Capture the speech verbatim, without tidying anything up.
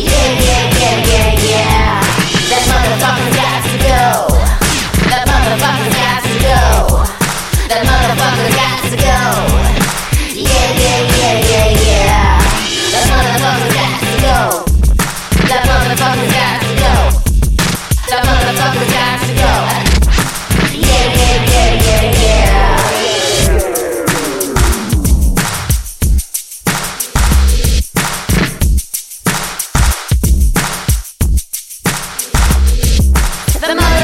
Yeah, yeah, yeah, yeah, yeah. That motherfucker's got to go. That motherfucker's got to go. That motherfucker got to go. Yeah, yeah, yeah, yeah, yeah. That motherfucker got to go. That motherfucker got to go. That motherfucker got to go. Yeah, yeah, yeah, yeah, yeah. The mother